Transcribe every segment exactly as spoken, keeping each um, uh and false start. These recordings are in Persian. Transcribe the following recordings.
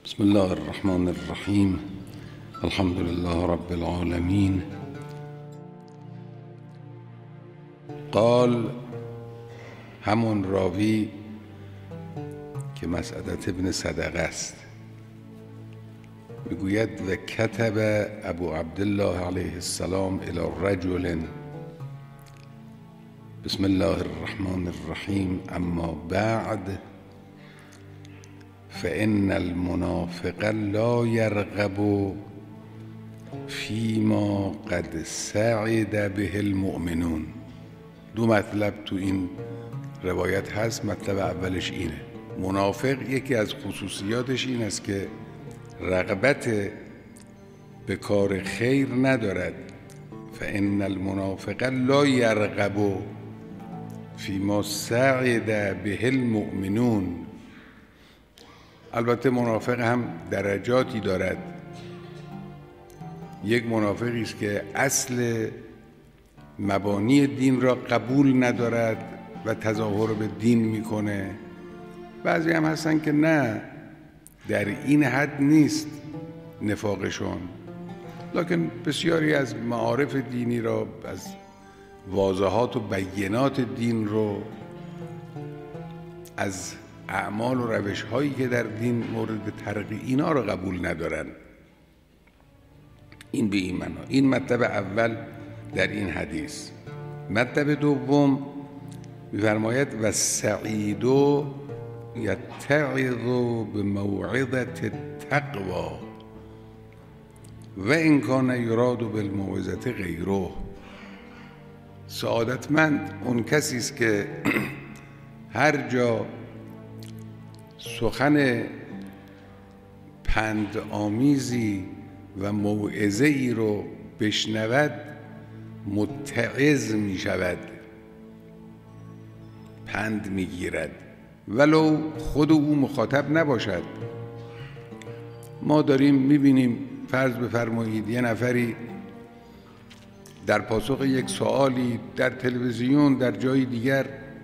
بسم الله الرحمن الرحیم. الحمد لله رب العالمین. قال، همون راوی که مسعدة ابن صدقه است، میگوید و کتب ابو عبدالله علیه السلام الی رجل بسم الله الرحمن الرحیم اما بعد فإن المنافق لا يرغب فيما قد سعد به المؤمنون. دو مطلب تو این روایت هست. مطلب اولش اینه: منافق یکی از خصوصیاتش این است که رغبت به کار خیر ندارد. فإن المنافق لا يرغب فيما سعد به المؤمنون. البته منافق هم درجاتی دارد. یک منافقی است که اصل مبانی دین را قبول ندارد و تظاهر به دین میکنه. بعضی هم هستن که نه، در این حد نیست نفاقشون، لکن بسیاری از معارف دینی را، از واضحات و بینات دین رو، از اعمال و روش هایی که در دین مورد ترقی اینا رو قبول ندارن. این به این معنا. این مطلب اول در این حدیث. مطلب دوم می‌فرماید و سعید یتعظ بموعظة التقوی و ان کان یراد بالموعظة غیره. سعادتمند اون کسی است که هر جا سخن پند آمیزی و موعظه ای رو بشنود متعظ می شود، پند می گیرد، ولو خود او مخاطب نباشد. ما داریم می بینیم، فرض بفرمایید یه نفری در پاسخ یک سوالی در تلویزیون در جای دیگر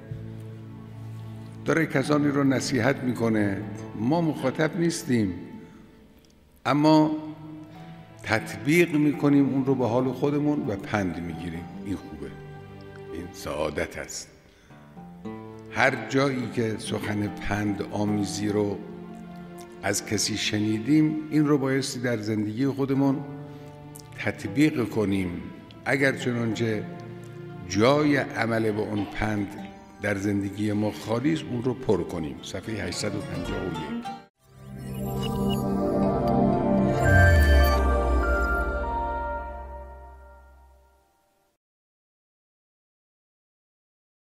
داره کسانی رو نصیحت میکنه. ما مخاطب نیستیم، اما تطبیق میکنیم اون رو به حال خودمون و پند میگیریم. این خوبه، این سعادت است. هر جایی که سخن پند آمیزی رو از کسی شنیدیم، این رو بایستی در زندگی خودمون تطبیق کنیم، اگر چنانچه جای عمل به اون پند در زندگی ما خالی است، اون رو پر کنیم. صفحه هشتصد و پنجاه و یک.